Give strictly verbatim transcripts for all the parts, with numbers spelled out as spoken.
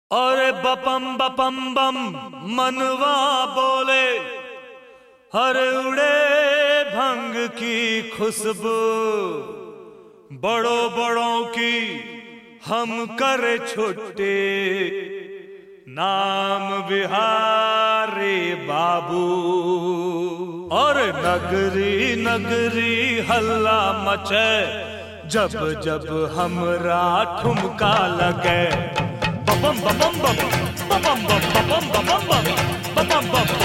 और बपम बपम बम मनवा बोले, हर उड़े भंग की खुशबू, बड़ों बड़ों की हम कर छुट्टी, नाम बिहारी बाबू। और नगरी नगरी हल्ला मचे, जब जब हमरा ठुमका लगे। बम बम बम बम बम बम बम बम बम बम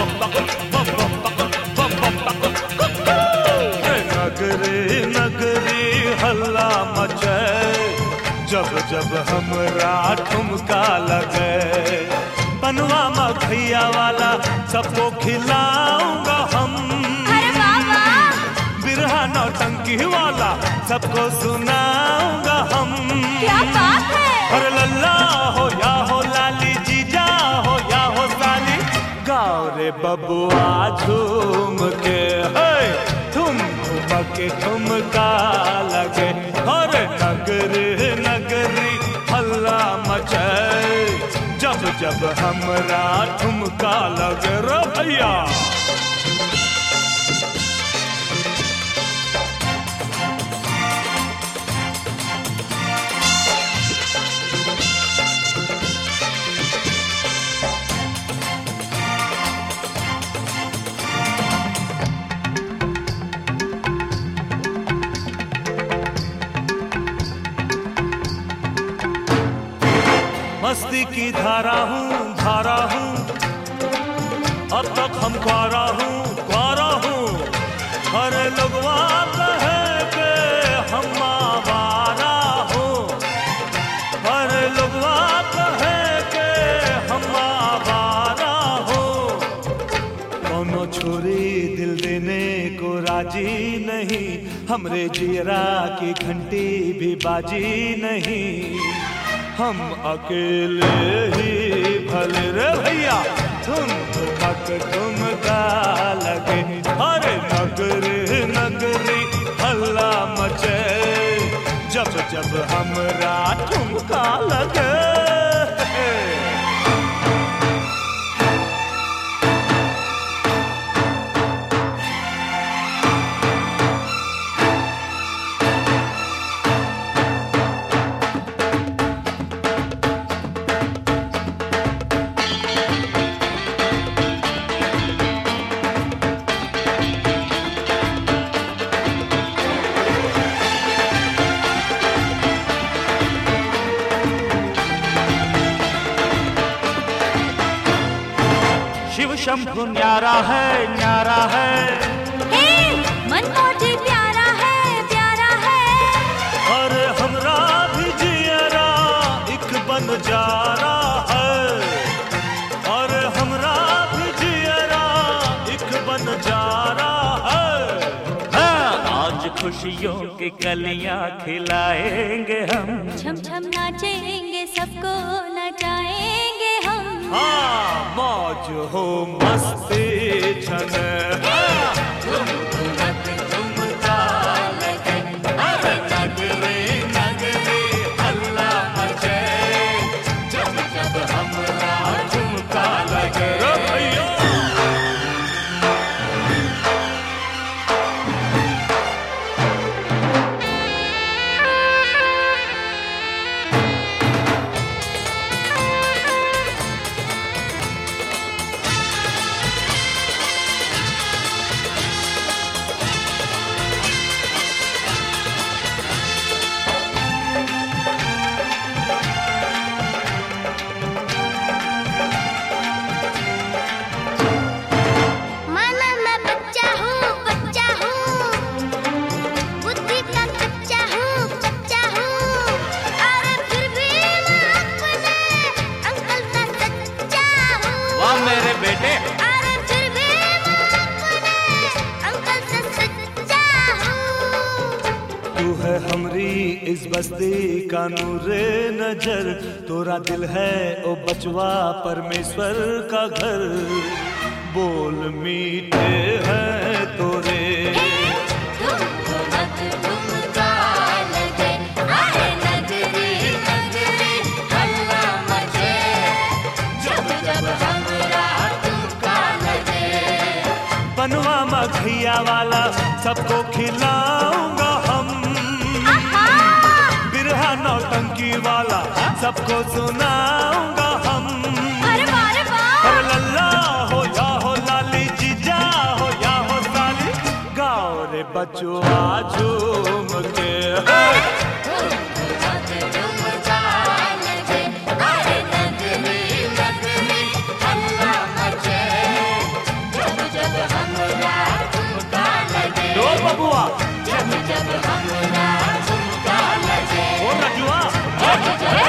नगरी नगरी हल्ला मचे, जब जब हमरा ठुमका लगे। पनवा मखैया वाला सबको खिलाऊंगा हम, अरे बाबा। बिरहा नौटंकी वाला सबको सुनाऊंगा हम। क्या बात है। और लल्ला हो या हो लाली, जीजा हो या हो साली, गाओ रे बबुआ झूम के, तुम ठुमके ठुमका लगे। और नगरी नगरी हल्ला मचे, जब जब हमरा ठुमका लगे रे भैया। मस्ती की धारा हूँ धारा हूँ, अब तक हम क्वारा हूँ क्वारा हूँ। हर लोगवा कहे के हम आवारा हूँ, हर लोगवा कहे के हम आवारा हूँ। कोनो छोरी दिल देने को राजी नहीं, हमरे जियरा की घंटी भी बाजी नहीं। हम अकेले ही भले रे भैया, तुम ठुमक ठुमका लगे। अरे नगरी नगरी हल्ला मचे, जब जब हमरा ठुमका लगे। शिव शंभु न्यारा है न्यारा है, हे मन मोटी प्यारा है प्यारा है। और हमरा भी जियरा एक बन जारा है, और हमरा भी जियरा एक बन जारा है। आज खुशियों की कलियां खिलाएंगे हम, छम छम नाचेंगे सबको नचाएंगे हम। हाँ मौज हो मस्ती छने, तुम ठुमक ठुमका लगे। अरे नगरी नगरी हल्ला मचे, जब जब हमरा ठुमका लगे रे भैया। मेरे बेटे, अरे फिर भी मैं अपने अंकल से सच्चा हूँ। तू है हमरी इस बस्ती का नूरे नजर, तोरा दिल है ओ बचवा परमेश्वर का घर। बोल मीठे हैं तोरे, तुम ठुमक ठुमका लगे। अरे नगरी नगरी हल्ला मचे, कन्हैया वाला सबको खिलाऊंगा हम। आहा बिरहा नौटंकी वाला सबको सुनाऊंगा हम। अरे वाह रे वाह अरे लल्ला हो या हो लाली जीजा हो या हो साली गाओ रे बचुआ झूम के दो बबुआ जब जब हमरा झुमका लगे ओ रजुआ